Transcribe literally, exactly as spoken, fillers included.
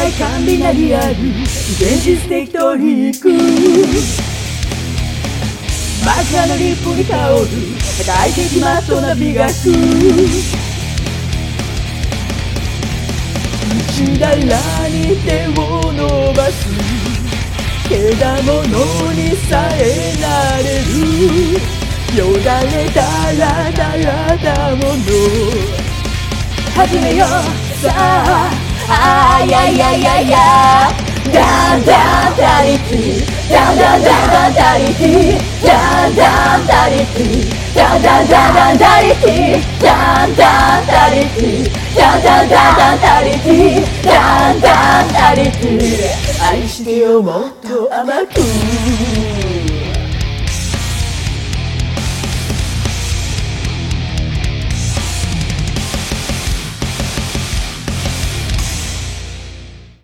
界観美なリアル現実的トリックマジなのリップに香る大的マットな美学内だらに手を伸ばすけだものにさえなれるよだれだらだらだもの始めようさああーやいやいやいやダンダンダリティダンダンダンダンダリティダンダンダリティダンダンダンダンダリティダンダンダリティダンダンダンダンダリティダンダンダリティ愛してよもっと甘く